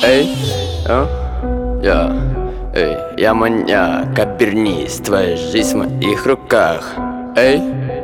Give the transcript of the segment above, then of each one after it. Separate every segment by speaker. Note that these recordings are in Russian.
Speaker 1: Эй, я маньяк, обернись, твоя жизнь в моих руках. Эй,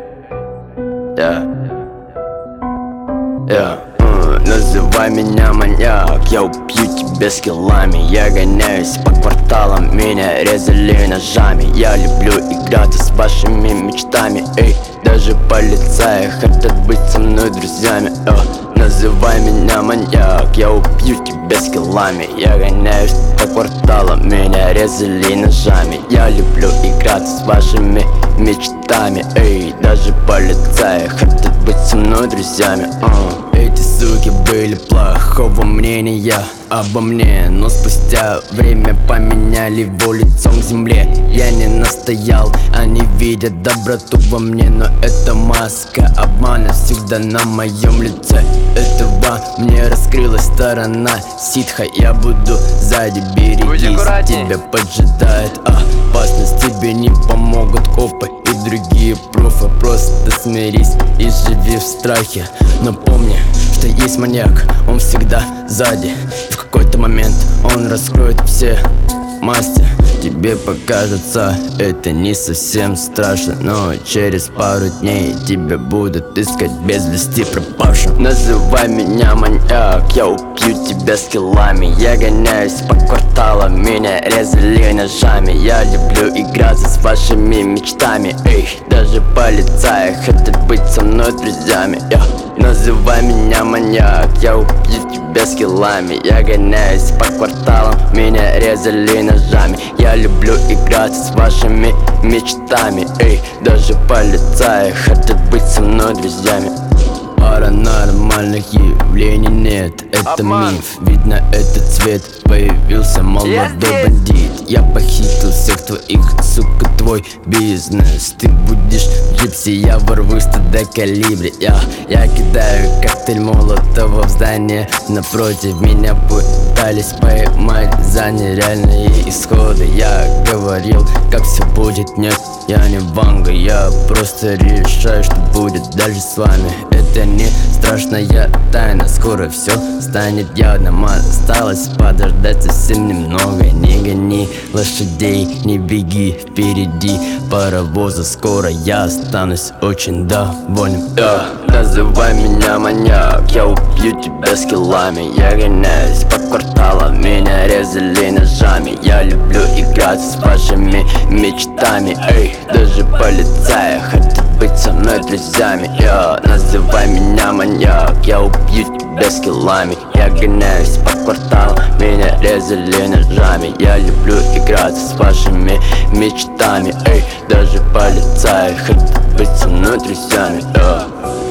Speaker 1: называй меня маньяк, я убью тебя скиллами. Я гоняюсь по кварталам, меня резали ножами. Я люблю играться с вашими мечтами. Эй, даже полицаи хотят быть со мной друзьями. Называй меня маньяк, я убью тебя скиллами. Я гоняюсь по кварталам, меня резали ножами. Я люблю играться с вашими мечтами. Эй, даже полицаи хотят быть со мной друзьями. Эти суки были плохого мнения обо мне, но спустя время поменяли его лицом к земле. Я не настоял, они видят доброту во мне, но это маска обмана всегда на моем лице. Этого мне раскрылась сторона ситха. Я буду сзади, берегись, тебя поджидает опасность. Тебе не помогут копы и другие профы. Просто смирись и живи в страхе. Но помни, что есть маньяк, он всегда сзади. И в какой-то момент он раскроет все масти. Тебе покажется это не совсем страшно, но через пару дней тебя будут искать без вести пропавшим. Называй меня маньяк, я убью тебя скиллами. Я гоняюсь по кварталам, меня резали ножами. Я люблю играться с вашими мечтами. Эй, даже полицаи хотят быть со мной друзьями. Называй меня маньяк, я убью тебя скиллами. Я гоняюсь по кварталам, меня резали ножами. Я люблю играться с вашими мечтами. Эй, даже полицаи хотят быть со мной друзьями. Паранормальных явлений нет, это миф. Видно, этот цвет появился молодой бандит. Я похитил всех твоих, сука, твой бизнес. Ты будешь в джипсе, я ворвусь туда калибре. Я кидаю коктейль Молотова в здание напротив. Меня пытались поймать за нереальные исходы. Я говорил, как все будет, нет, я не Ванга. Я просто решаю, что будет дальше с вами. Это не страшная тайна, скоро все станет явным. Осталось подождать совсем немного. Не гони лошадей, не беги впереди паровоза. Скоро я останусь очень доволен. Называй меня маньяк, я убью тебя скиллами. Я гоняюсь по кварталам, меня резали ножами. Я люблю играться с вашими мечтами. Эй, даже полицаи хотят быть со мной друзьями. Называй меня маньяк, я убью тебя скиллами. Я гоняюсь по кварталам, меня резали ножами. Я люблю играться с вашими мечтами. Эй, даже полицаи хотят быть со мной друзьями.